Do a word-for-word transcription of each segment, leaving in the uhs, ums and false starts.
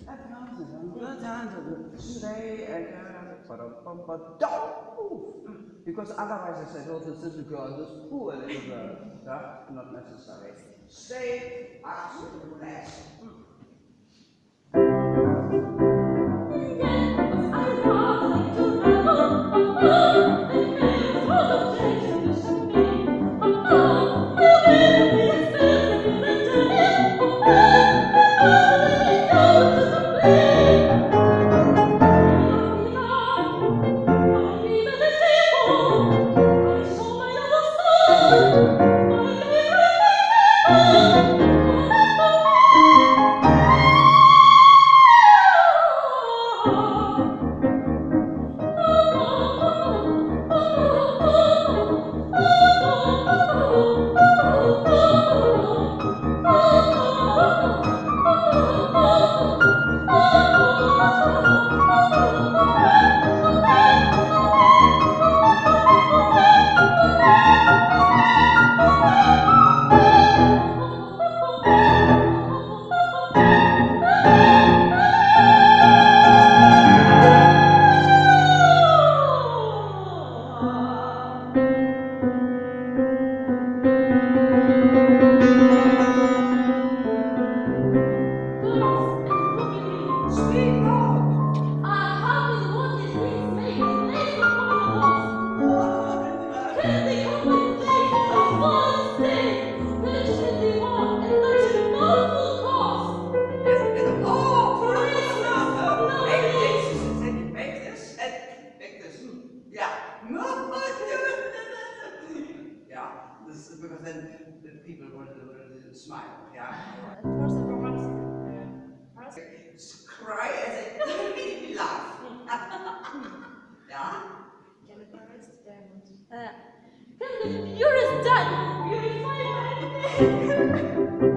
Stay again, but don't move. Because otherwise, as I told this little girl, this poor little girl, yeah, not necessary. Stay absolutely relaxed. Because then the people will, will smile, yeah? Cry as a immediately laugh. Yeah? Uh, then the purest done, purified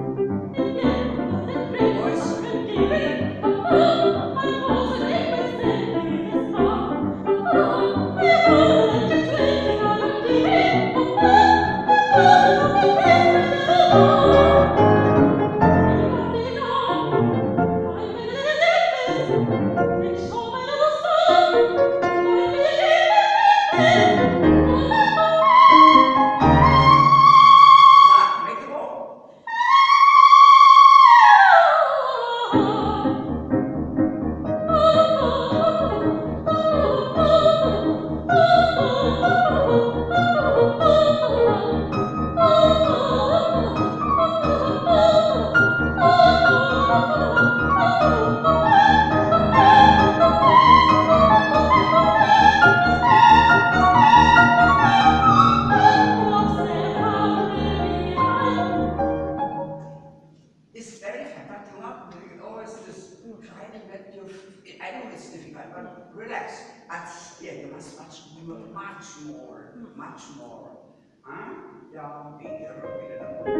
It's very fun, but do not always just try to let your, I know it's difficult, but relax. At here, you must much, much more, much more. Huh? Yeah, be here, be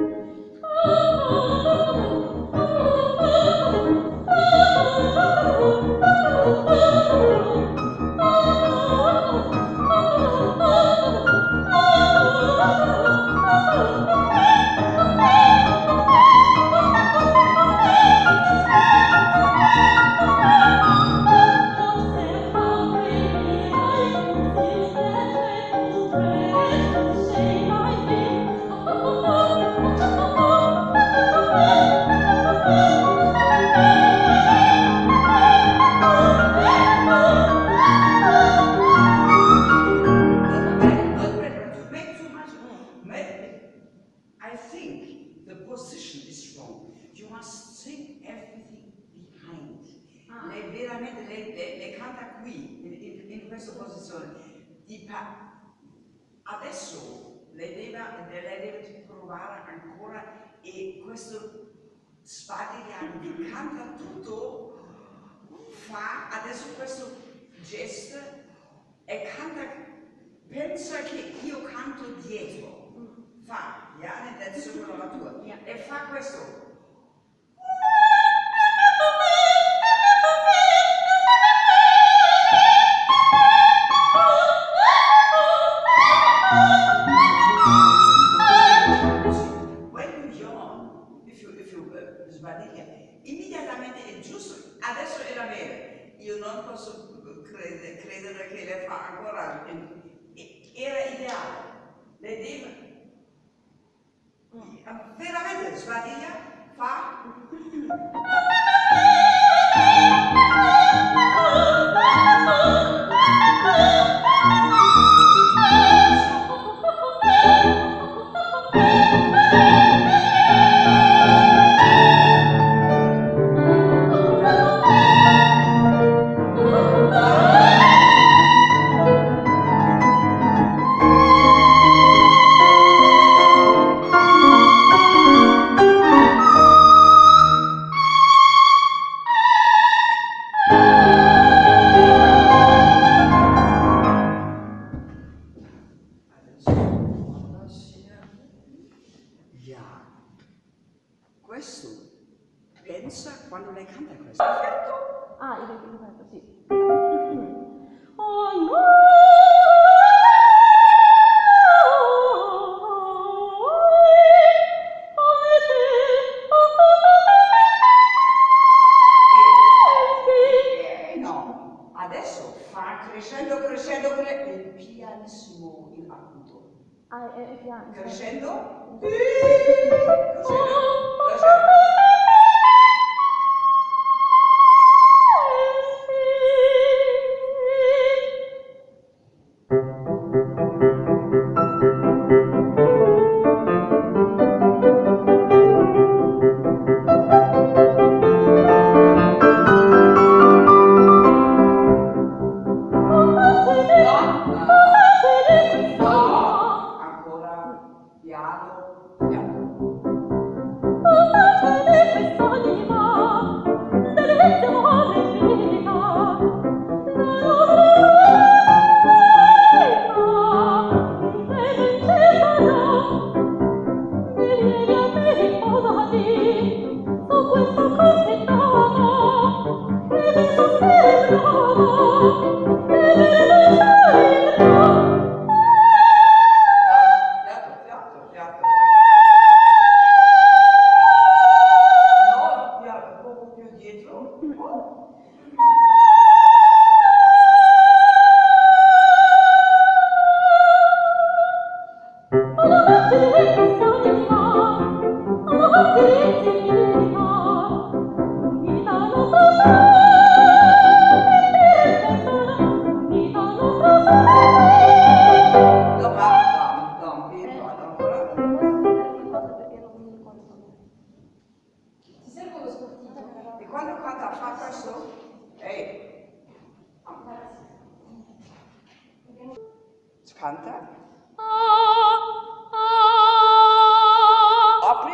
I think the position is wrong. You must sing everything behind. Ah. Le, veramente le, le, le canta qui, in, in, in questa posizione. Di pa adesso lei deve, lei deve provare ancora e questo Spadigliani canta tutto, fa adesso questo gesto e canta, pensa che io canto dietro. Fa, ja, nel terzo coloratura, yeah. E fa questo. When you yawn, if you, if you uh, sbadiglia, immediatamente è giusto adesso era vero, io non posso credere, credere che lei fa ancora, era ideale, lei deve, veramente sbaglia, fa. Questo, pensa quando lei canta questo. Ah, il ripeto, sì. Oh no! Eh, no, adesso fa crescendo, crescendo, crescendo, e pianissimo il acuto. Ah, è, è piano. Crescendo, crescendo, crescendo. Canta. Apri.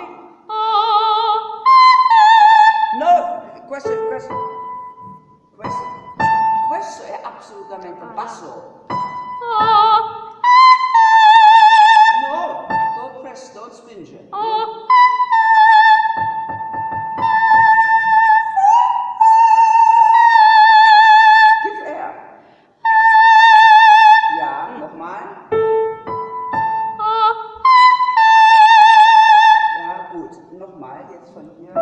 No, questo, questo, questo, questo è assolutamente basso. No, don't press, don't spinge. Give air. Ja, nochmal. Ja, gut. Nochmal, jetzt von hier.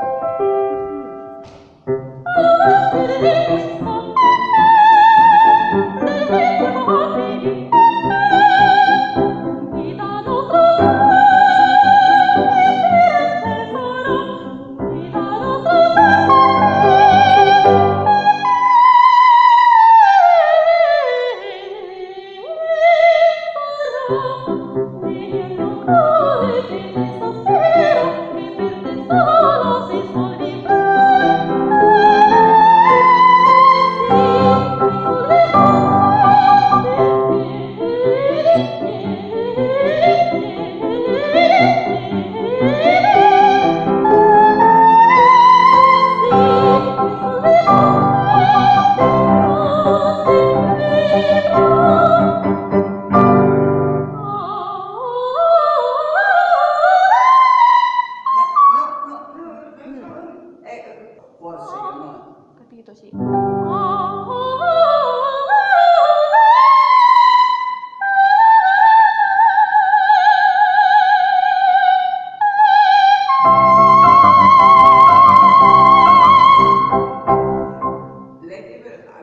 Capito, sì.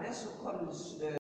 adesso con